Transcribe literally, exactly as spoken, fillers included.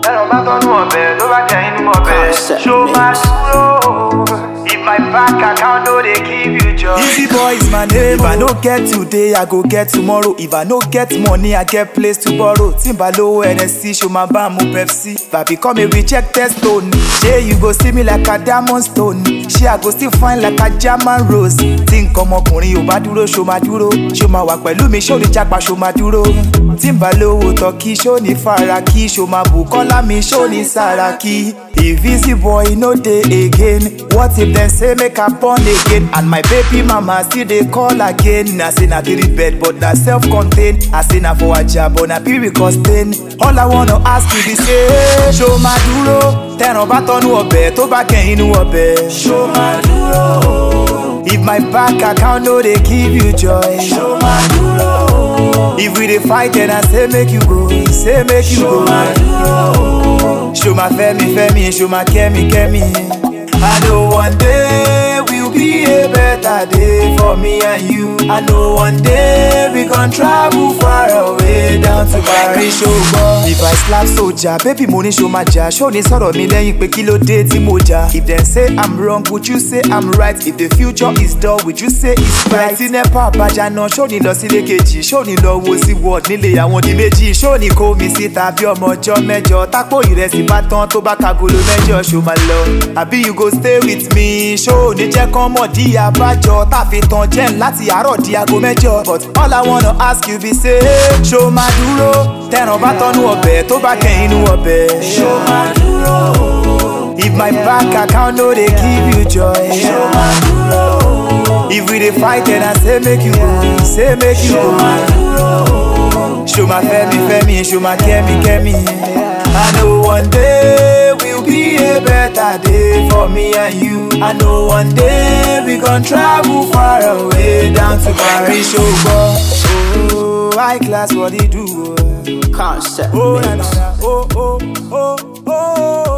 Tell about on one bed, over there in one bed. Show my soul. If my bank account no they give you joy. Easy boy is my name. If I no get today, I go get tomorrow. If I no get money, I get place to borrow. Timbalo, N S C, show my bam, Pepsi. If I become a rejected stone, yeah, you go see me like a diamond stone. She I go still fine like a German rose. Think come up on you, baduro, show my duro. Show my work, well, me show the jackpot, show my duro. Timbalo, Toki, show ni Faraki, show my Bukola, me show ni Saraki. If easy boy no day again, what if them say make I born again? And my baby mama still they call again. I say na three bed but na self-contained. I say na for a job but na period costain. All I wanna ask you is say, show my duro. Tẹran bá tọ́nu ọbẹ̀ tó bá kẹ́yìn inú ọbẹ̀. Show my duro. If my bank account no they give you joy. Show my duro. If we dey fight then I say make you go, say make you go. Show my duro. Show my femi femi, show my kemi kemi. I know one day will be a better day for me and you. I know one day we gon' travel far away down to Paris. Show boy. If I slap soldier, baby money show my jar. Show ni sọ̀rọ̀ mi lẹ́yìn pé kí ló dé tí mo jà. If them say I'm wrong, would you say I'm right? If the future is dull, would you say it's bright? Tí nepa àbájá náà, show ni lọ sílé kejì. Show ni lọ wo sí ward nílé àwọn di méjì. Show ni kó mi síta bí ọmọ ọjọ́ mẹ́jọ. Tápò ìrẹsì bá tán tó bá kagolo mẹ́jọ. Show my love, àbí you go stay with me. Show ni jẹ́ kán mọ̀ di àbájọ. Táfi tán jẹ́ láti àárọ̀ di aago mẹ́jọ. But all I wanna ask you be say, show my duro. Tẹran bá tọ́nu ọbẹ̀ tó bá kẹ́yìn inú ọbẹ̀. Show my duro. If my bank account no they give you joy. Show my duro. If we dey fight then I say make you go, say make you go. Show my duro. Show my femi femi, show my kemi kemi. I know one day will be a better day for me and you. I know one day we gon' travel far away down to Paris. Show boy. Oh, high class what he do. Concept Oh, mix. na, na, na. Oh, oh, oh, oh.